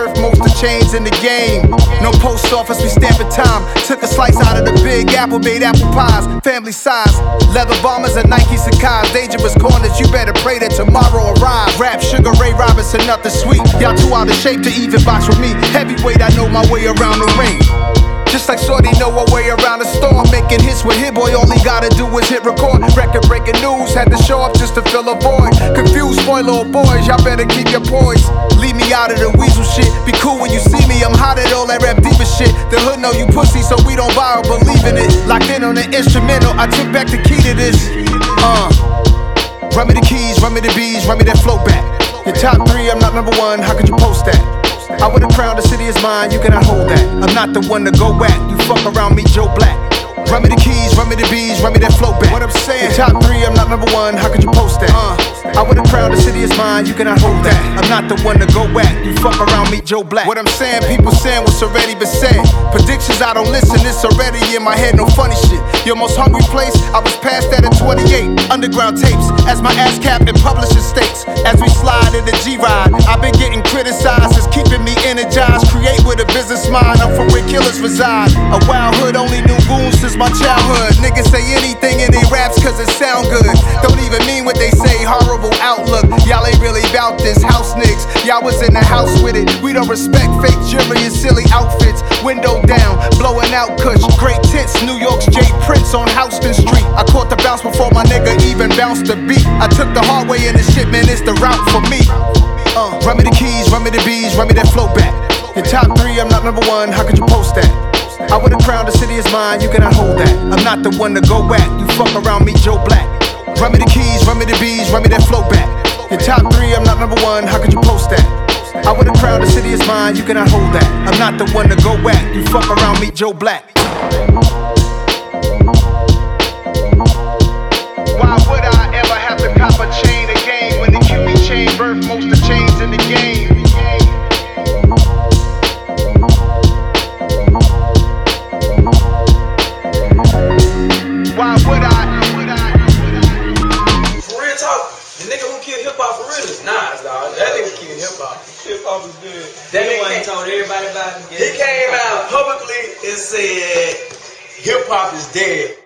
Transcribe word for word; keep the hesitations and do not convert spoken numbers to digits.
birthed most of the chains in the game. No post office, we stamping time. Took a slice out of the big apple, made apple pies. Family size, leather bombers and Nike Sacai's. Dangerous corners, you better pray that tomorrow arrives. Rap, Sugar Ray Robinson, nothing sweet. Y'all too out of shape to even box with me. Heavyweight, I know my way around the ring. Just like Shorty know her way around the storm. Making hits with Hit Boy, all he gotta do is hit record. Record breaking news, had to show up just to fill a void. Confused boy, little boys, y'all better keep your poise. Leave me out of the weasel shit. Be cool when you see me, I'm hot at all that rap diva shit. The hood know you pussy, so we don't buy or believe in it. Locked in on the instrumental, I took back the key to this. Uh, run me the keys, run me the bees, run me that flow back. Your top three, I'm not number one, how could you post that? I would've crowned the city is mine, you cannot hold that. I'm not the one to go back, you fuck around me, Joe Black. Run me the keys, run me the bees, run me that flow back. What I'm saying, your top three, I'm not number one, how could you post that? Uh, I would've crowned the city is mine, you cannot hold that. I'm not the one to go back, you fuck around me, Joe Black. What I'm saying, people saying what's already been said. Predictions, I don't listen, it's already in my head, no funny shit. Your most hungry place, I was past that at twenty-eight. Underground tapes, as my ass cap in publishing states. As we slide in the G-Ride, I've been getting criticized, it's keeping me energized. Create with a business mind, I'm from where killers reside. A wild hood, only knew goons since my childhood. Niggas say anything in they raps cause it sound good. Don't even mean what they say, horrible outlook. Y'all ain't really bout this house niggas. Y'all was in the house with it. We don't respect fake jewelry and silly outfits. Window down, blowing out kush. Great tits, New York's J Prince on Houston Street. I caught the bounce before my nigga even bounced the beat. I took the hard way in the shit, man, it's the route for me. Uh, run me the keys, run me the bees, run me that flow back. Your top three, I'm not number one, how could you post that? I would've crowned the city is mine, you cannot hold that. I'm not the one to go back, you fuck around me, Joe Black. Run me the keys, run me the bees, run me that flow back. Your top three, I'm not number one, how could you post that? I would've crowned the city is mine, you cannot hold that. I'm not the one to go back, you fuck around me, Joe Black. Why would I ever have to cop a chain again when the Q B chain birthed most of the chains in the game? Why would I? For real talk, the nigga who killed hip hop for real is Nas, dog. That nigga killed hip hop. Hip hop is good. That nigga told everybody about it. He came out publicly and said hip hop is dead.